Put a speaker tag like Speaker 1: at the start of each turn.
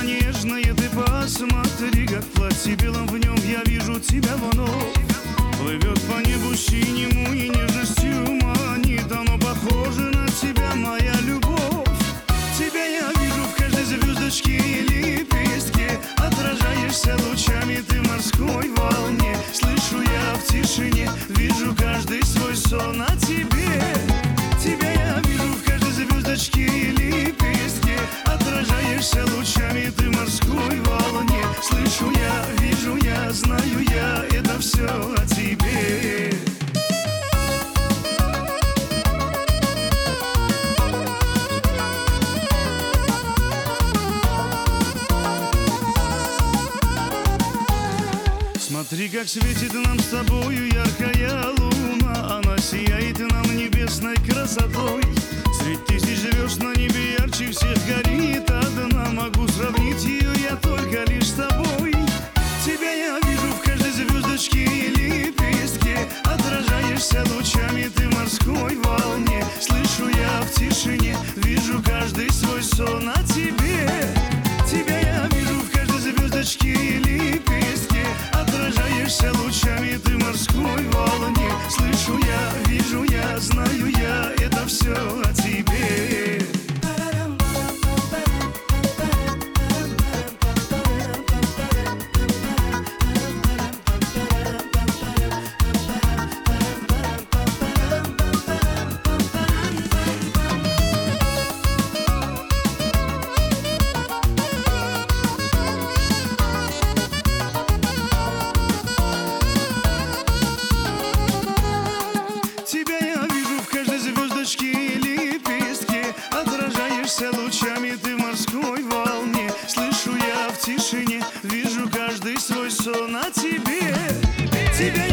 Speaker 1: нежное, ты посмотри, как в платье белом в нем я вижу тебя вновь. Плывет по небу синему и нежностью манит, оно похоже на тебя, моя любовь. Тебя я вижу в каждой звездочке и лепестке, отражаешься лучами ты в морской волне. Слышу я в тишине, вижу каждый свой сон о тебе. Тебя я вижу в каждой звездочке и лепестке, отражаешься лучами ты в морской волне. Слышу я, вижу я, знаю я, это все о тебе. Смотри, как светит нам с тобою яркая луна, она сияет нам небесной красотой. Средь тысяч звезд на небе ярче всех горит одна, могу сравнить ее я только лишь с тобой. Тебя я вижу в каждой звездочке и лепестке, отражаешься лучами ты в морской волне. Слышу я в тишине, вижу каждый свой сон о тебе. Тебя я вижу в каждой звездочке и лепестке, отражаешься лучами ты в морской волне. Слышу я, вижу я, знаю я, это все о тебе. Тебя я вижу в каждой звездочке и лепестке, отражаешься лучами ты в морской волне. Слышу я в тишине, вижу каждый свой сон о тебе. Тебя